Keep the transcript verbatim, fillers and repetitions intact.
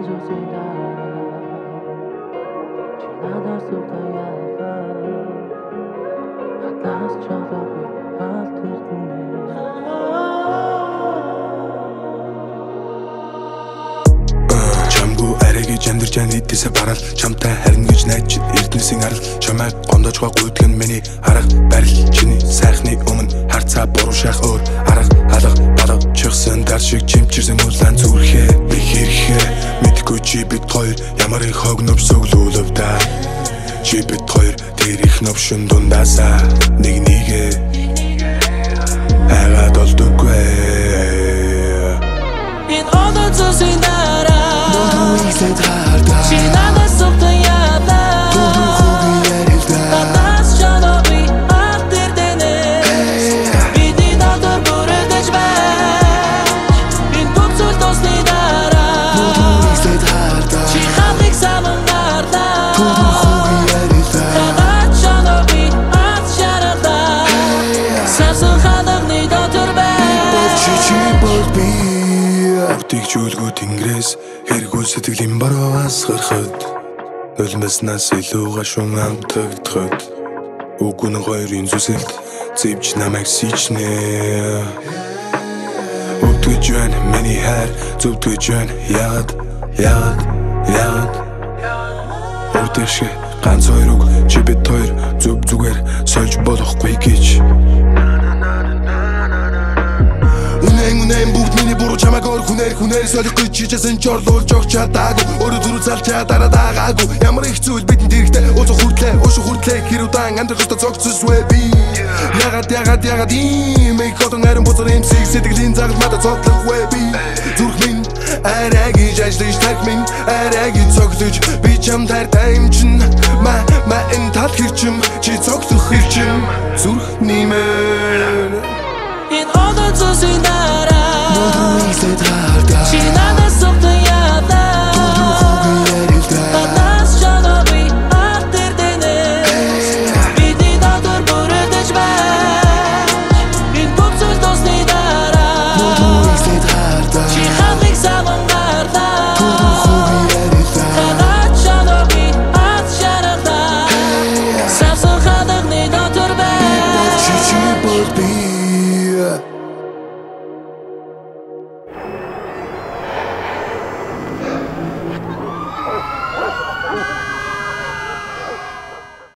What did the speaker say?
Чамгүй арайги жандарч яны дэсэ барал чамтай харин гэж найч эрдэнэсийн арал чамайг гомдож байгаа гүйдэг нь миний арга барил чиний сайхны өмнө харцаа буруу шах өөр арга алга балга чихсэн дар шиг чимчирсэн улаан зүрхээ би хэрхээ мэдгүй чи бид хоёр ямар их хогнов сөглүүлв да чи бид хоёр тэр их новшин дундаасаа нэг нэгэ хагаад олдоггүй in order to see that She надад сухтан яадаг Түүхүүгийн ярилдаг Надаас чанааби алтэрдэнэ Бидний надад бүрэлдэж байж Энэ бүх зүйл тосны дараа Түүхүүгийсэд хардаг Чи хамтыг саман гардаг Түүхүүгийн ярилдаг Надад чанааби алт шарахдаг Савсан хадагны дотор байж Чи чи бол би Бүгдийг чүүлгүү тэнгэрээс Хэрэггүй сэтгэлийн бараас гарахад Нулимснаас илүү гашуун амтагдахад Үгүй нэг хоёрын зүсэлд Зэвч намайг сичнэ Өвдгөж байна миний хайр Зөвдгөж байна яад Яад Яад Өвдөшгэ ганц хоёр үг Чи бид хоёр зүв зүгээр Сольж болохгүй гэж Үнэн бүгд миний буруу чамайг ор хүнээр хүнээр солих гэж чижсэн ч орлуулж өгч чадаагүй Өөрөө зүрх залчаа дараа даагаагүй Ямар их зүйл бидэнд хэрэгтэй Уцах хүртлээ, ушиг хүртлээ Хэр удаан амьдралдаа зогцсвэ би Ягаад ягаад ягаад ийм их хотон харин бузар имсийг сэтгэлийн загал надад цоглох вэ би Зүрх минь арай гэж ажиллаж тарх минь арай гэж цоглож Би чам тартай юм чин Ма ма энэ тал хэрчим Чи цоглох хэрчим Зүрх нэмэр In order to see that Нүдүгийсэд хардаг Чи надад сухтан яадаг Түүхүүгийн ярилдаг Надаас чанааби алтэрдэнэ Бидний надад бүрэлдэж байж Энэ бүх зүйл тосны дараа Нүдүгийсэд хардаг Чи хамтыг саман гардаг Түүхүүгийн ярилдаг Надад чанааби алт шарахдаг Савсан хадагны дотор байж Чи чи бол би Oh,